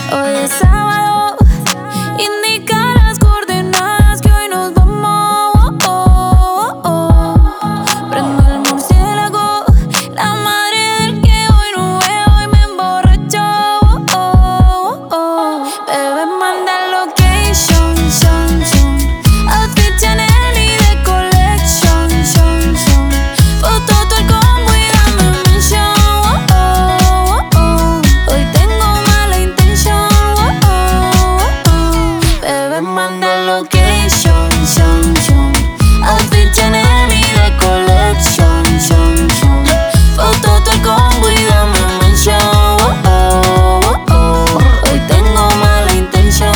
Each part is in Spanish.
Hoy es sábado, indica las coordenadas que hoy nos vamos. Prendo el murciélago, la madre del que hoy no veo y me emborrachó. Bebé, manda location, outfit Chanel y de collection, foto todo el combo y dame mention. Hoy tengo mala intención. Bebé, manda location, outfit Chanel y de collection, foto todo el combo y dame mention. Hoy tengo mala intención.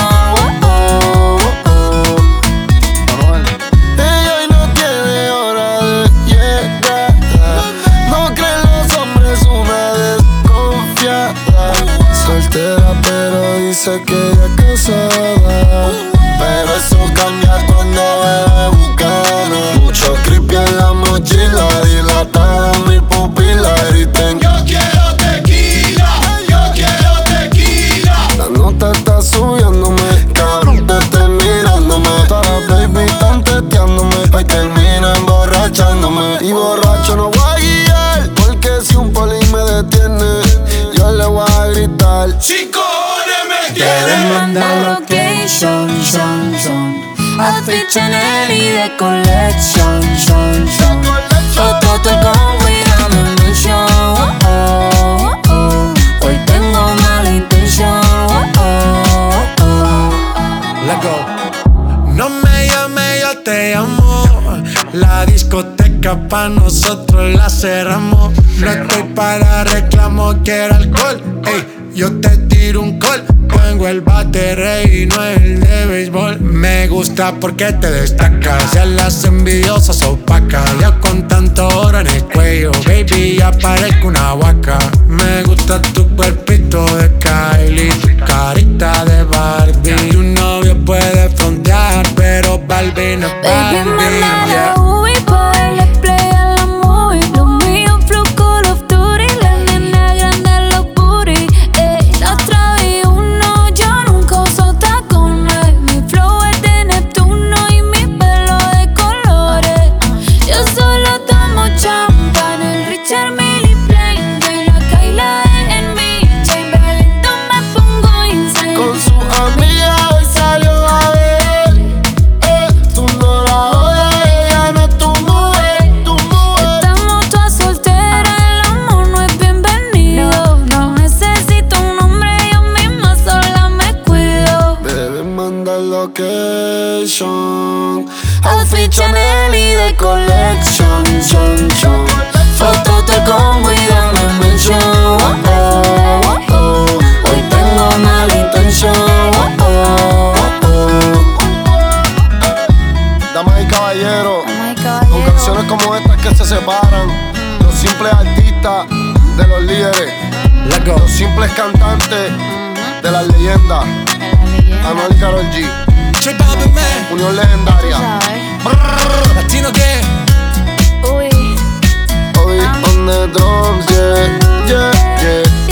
Ella hoy no tiene hora de llegar. No creen los hombres, una desconfiada. Soltera pero dice que ella es casada. Pero eso cambia cuando bebe Bucana. Mucho creepy en la mochila, dilatada mi pupila. Griten: yo quiero tequila, yo quiero tequila. La nota está subiéndome, cabrón, te estoy mirándome. Todas las baby están teteándome, hoy termina emborrachándome. Y borracho no voy a guiar, porque si un poli me detiene, yo le voy a gritar: ¡sin cojones me Debes tienes! mandar location, outfit Chanel y de collection, foto todo el combo y dame mention. Hoy tengo mala intención. Let go. No me llames, yo te llamo. La discoteca pa' nosotros la cerramos. No estoy para reclamo, quiero alcohol. Ey, yo te tiro un call. Tengo el bate rey y no el de béisbol. Me gusta porque te destacas. Ya las envidiosas opacas. Ya con tanto oro en el cuello, baby, ya parezco una vaca. Me gusta tu cuerpito de Kylie, tu carita de Barbie. Tu novio puede frontear, pero Barbie no es Baby, Barbie, manda yeah. la Ubi pa' darle play a la movie. Lo mío flow Call of Duty, la nena grande los booty. La traí uno, yo nunca uso tacones. Mi flow es de Neptuno y mi pelo de colores. Yo solo tomo champán, el Richard Mille Plain. Doy la Kyla en mi chain, lento me pongo insane. Con su amiga hoy salió a ver. Tú no la jodas, ella no es tu mujer, tu mujer. Estamos todas solteras, el amor no es bienvenido. No necesito un hombre, yo misma sola me cuido. Debes mandar location, Outfit Chanel y de collection, foto te combo y dame mention. Hoy tengo mala intención. damas y caballeros, con canciones como estas que se separan. Los simples artistas de los líderes, Let go. los simples cantantes de las leyendas. Anuel y Karol G, J Balvin, man. unión legendaria. Latino que Uy. Obi on the drums, yeah, yeah, yeah.